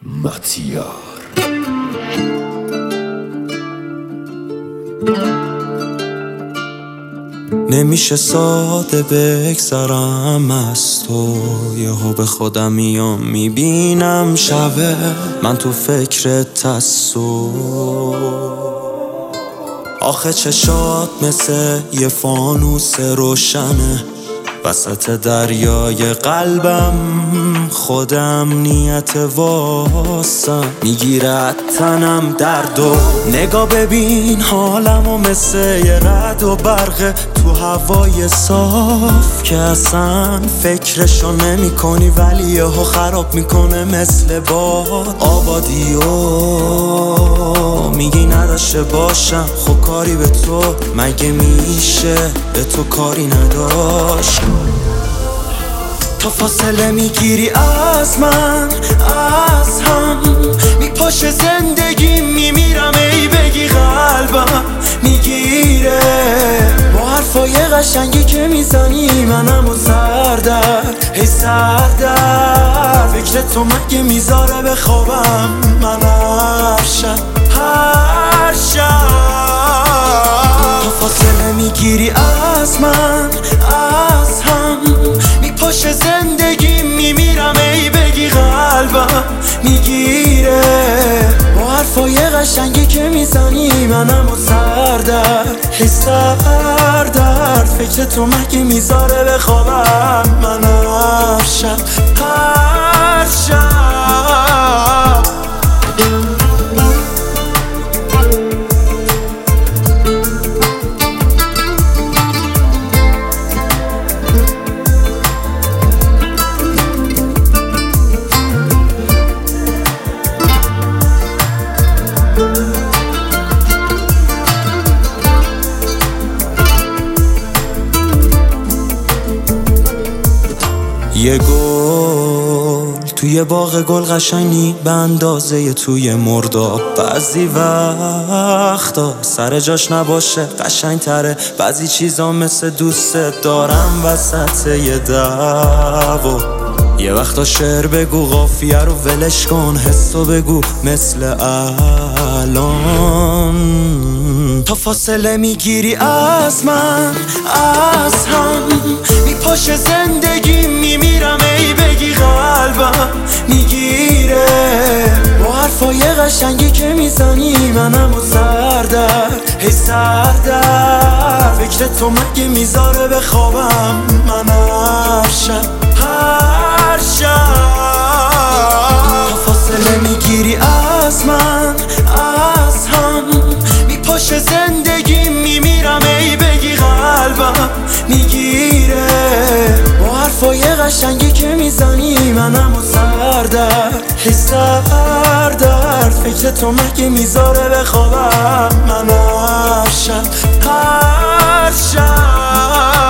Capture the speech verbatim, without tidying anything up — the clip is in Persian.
مطیار. نمیشه ساده بگذرم از تو، یهو به خودم میام میبینم شبه من تو فکرت هستو. آخه چشات مثل یه فانوس روشنه وسط دریای قلبم، خودم نیت واسم میگیرد تنم درد و نگاه ببین حالمو مثل یه رد و برق تو هوای صاف که اصلا فکرشو نمی کنی ولی یهو خراب میکنه مثل باد آبادیو. میگی نداشته باشم خب کاری به تو مگه میشه به تو کاری نداشت. تا فاصله میگیری از من از هم، میپاشه زندگی میمیرم ای بگی قلبم میگیره با حرفای قشنگی که میزنی منم و سردرد هی سردرد. فکر تو مگه میذاره بخوابم من هر شب هر شب. تا فاصله میگیری از من از هم، میپاشه زندگی میمیرم ای بگی قلبم میگیره با حرفای قشنگی که میزنی منم و سردرد هی سردرد. فکر تو مگه میذاره بخوابم من هر شب هر شب. یه گل توی باغ گل قشنگی به اندازه توی مرداب، بعضی وقتا سر جاش نباشه قشنگ تره، بعضی چیزا مثل دوست دارم وسط یه دعوا. یه وقتا شعر بگو قافیه رو ولش کن، حسو بگو مثل الان. تا فاصله میگیری از من از هم، میپاشه زندگی میمیرم ای بگی قلبم میگیره با حرفای قشنگی که میزنی منم و سردرد هی سردرد. فکر تو مگه میذاره بخوابم من هر شب هر شب. تا فاصله میگیری از من از هم، میپاشه زندگی میمیرم ای بگی قلبم میگیره با حرفای قشنگی که میزنی منم و سردرد هی سردرد. فکر تو مگه میذاره بخوابم من هر شب هر شب.